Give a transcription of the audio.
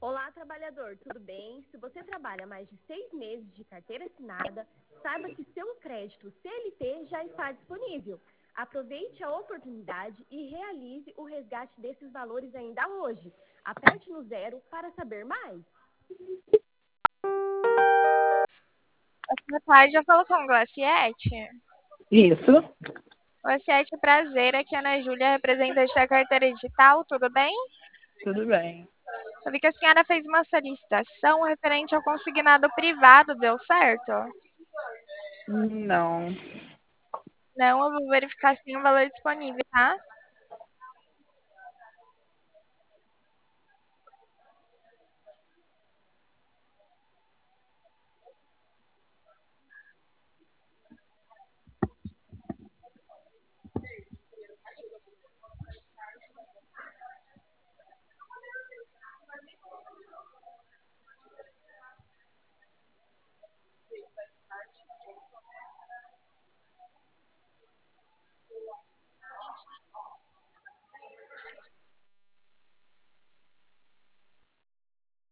Olá, trabalhador, tudo bem? Se você trabalha mais de 6 meses de carteira assinada, saiba que seu crédito CLT já está disponível. Aproveite a oportunidade e realize o resgate desses valores ainda hoje. Aperte no 0 para saber mais. Boa tarde, já falou com o Glaciete? Isso, Glaciete, prazer, aqui é a Ana Júlia, representante da carteira digital, tudo bem? tudo bem. Eu vi que a senhora fez uma solicitação referente ao consignado privado, deu certo? Não, Não, eu vou verificar sim o valor disponível, tá?